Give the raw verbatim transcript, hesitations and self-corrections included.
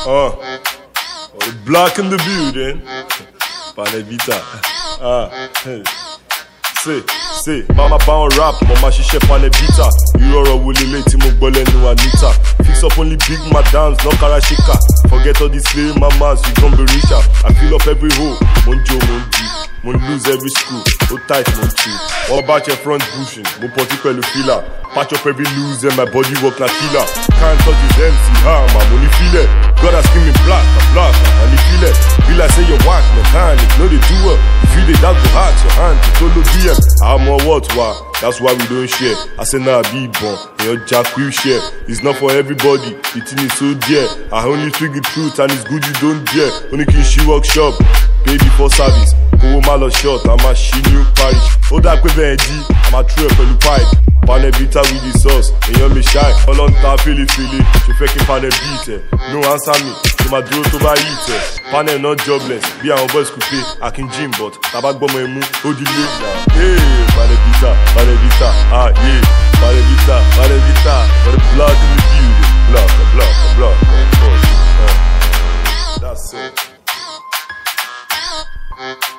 Uh, black in the building. Panevita. Ah, hey. Say, say, mama bound rap, mama ṣiṣẹ́ Panevita. Irú ọ̀rọ̀ wo lélẹ̀ tí mo gbọ́ lẹ́nu Anita. Fix up only big madams, no karashika. Forget all these slave mamas, you gon' be richer. I fill up every hole, mon jo, mon G. Mon lose every screw, so tight, mon chill. All about your front bushing, mon potty pẹ̀lú filler. Patch up every loose and my body work na killer. Can't touch his M C, ha, my money feel it. God has given me black, I'm black, and he feel it. Feel like say you're whack, mechanic, no they do it. If you did that go hard, your hand, you solo D M. I'm more what, why? That's why we don't share. I say nah, be born, your jack will share. It's not for everybody, the thing is so dear. I only speak the truth and it's good you don't dare. Only can she workshop, pay before service. Go mal or short, I'm a she new parish. Hold that quick V G, I'm a true pipe. Panevita with the sauce, and you're me shy. All on top, feel it, feel it. You fucking Panevita. No answer me, so my draw to buy it. Pane not jobless, be our boys could pay. I can gym, but tabak bomb and move. Hold the leg now. Hey, Panevita, Panevita, ah, yeah. Panevita, Panevita. For the blood in the building. Blood, blood, blood, blood. That's it.